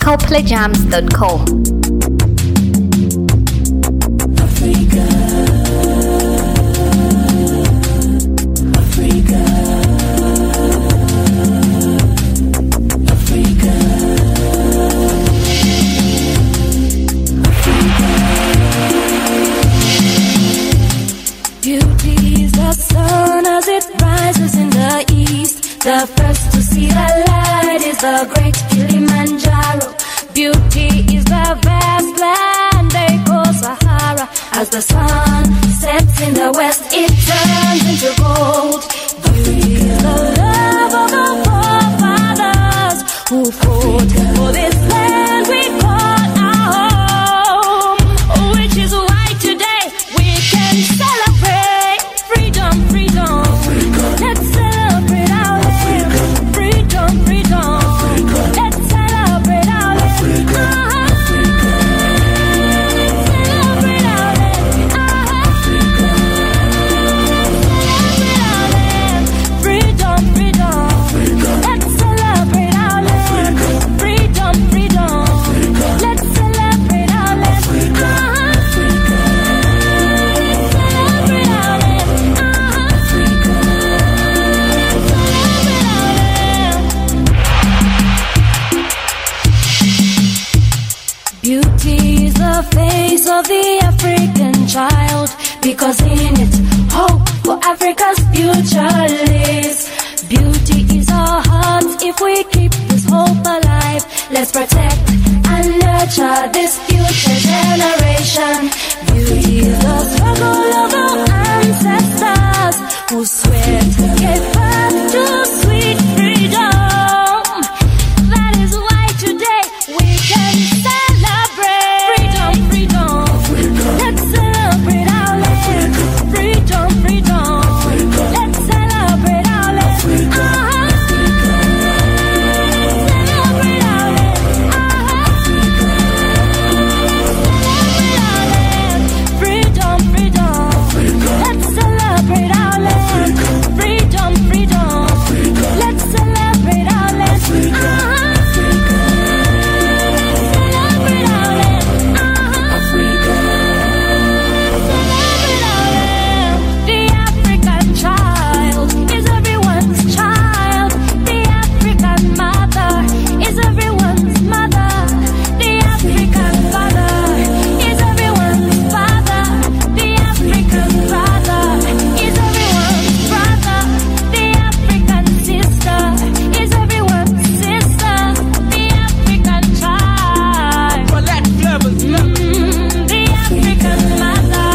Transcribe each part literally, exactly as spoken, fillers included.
coldplay jams dot com. The first to see the light is the great Kilimanjaro. Beauty is the vast land they call Sahara. As the sun sets in the west, it turns into gold. Beauty is the love of the forefathers who fought for this land we call our home. Which is why today we can celebrate freedom, freedom. Let's celebrate our land. Freedom, freedom. Let's celebrate our land. Celebrate our land. Celebrate our land. Freedom, freedom. Let's celebrate our land. Freedom, freedom. Let's celebrate our land. Celebrate our land. Beauty is the face of the African child, because in it hope for Africa's future lives. Beauty is our hearts. If we keep this hope alive, let's protect and nurture this future generation. Beauty is the struggle of our ancestors who sweat gave birth to sweet freedom. That is why today we can celebrate freedom, freedom. Let's celebrate our land. Freedom, freedom. Let's celebrate our land. Uh-huh. Celebrate our land. Uh-huh. Celebrate our land. Freedom, freedom. Let's celebrate our land. Freedom, freedom. Let's celebrate our land. Uh-huh. Celebrate our land. Uh-huh. Celebrate our land. The African child is everyone's child. The African mother is everyone's mother. The African father is everyone's father. The African brother is everyone's brother. The African sister is everyone's sister. The African child. Well, that flavors Mm, the African mother,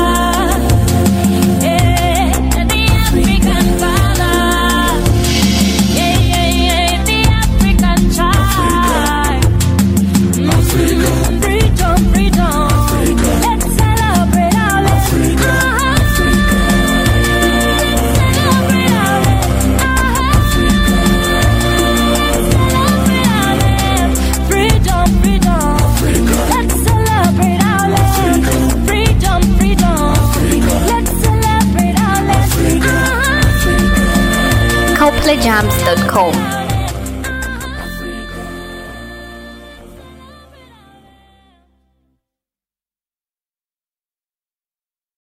yeah, the African father, yeah, yeah, yeah, the African child. Mm, freedom, freedom. Let's celebrate our land. Uh-huh. Celebrate our land. Uh-huh. Celebrate our land. Freedom, freedom. Let's celebrate our land. Freedom, freedom. Let's celebrate our land. Uh-huh. coldplay jams dot com.